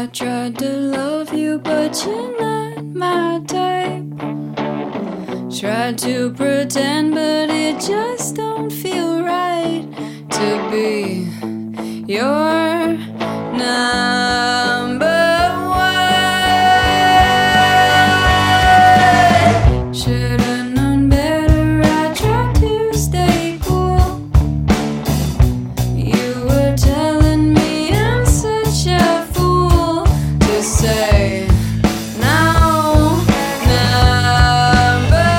I tried to love you, but you're not my type. Tried to pretend, but it just don't feel right to be your number one. Should've known better, I tried to stay cool. You were telling me I'm such a fool to say no, number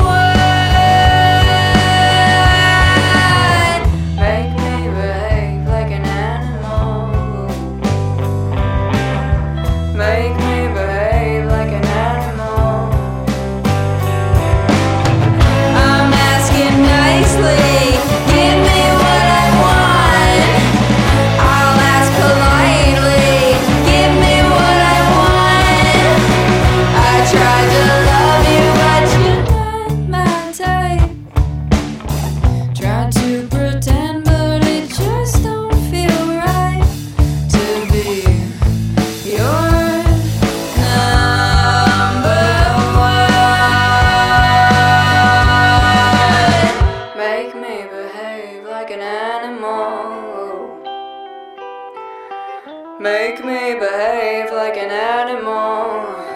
one. Make me behave like an animal. Make me behave like an animal. I'm asking nicely, give me what I want. I'll ask politely, give me what I want. I tried to love you, but you're not my type. Tried to pretend, but it just don't feel right to be your number one. Make me behave like an animal. Make me behave like an animal.